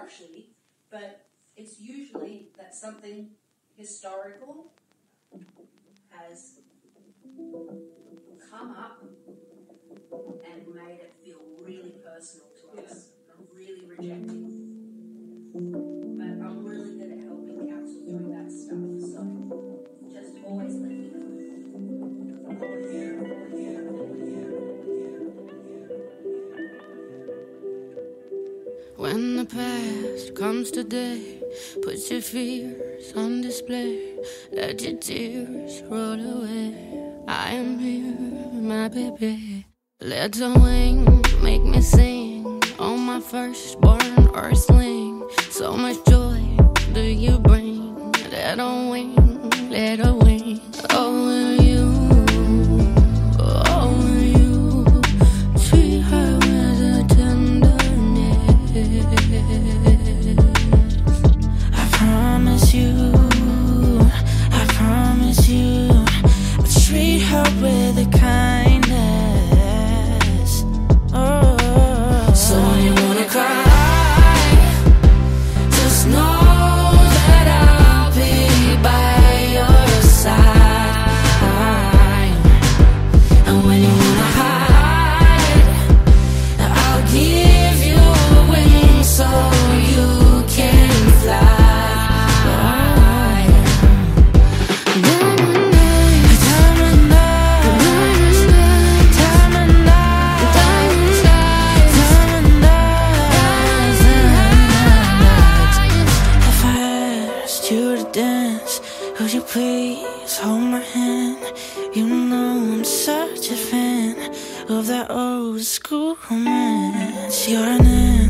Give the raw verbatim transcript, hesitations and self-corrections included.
harshly, but it's usually that something historical has come up and made it feel really personal to us, and really rejecting. But I'm really good at helping counsel through that stuff, so just always let me know. When the past comes today, put your fears on display, let your tears roll away. I am here, my baby. Let the wind make me sing on my firstborn earthling. So much joy do you bring. Let her wing, let her wing. Oh, will you, oh, will you treat her with a tenderness? I promise you, I promise you, I'll treat her with a kindness. Oh, so when you wanna cry, just know that I'll be by your side. And when you wanna hide, I'll give you wings so you can fly. Would you please hold my hand? You know I'm such a fan of that old school romance. You're an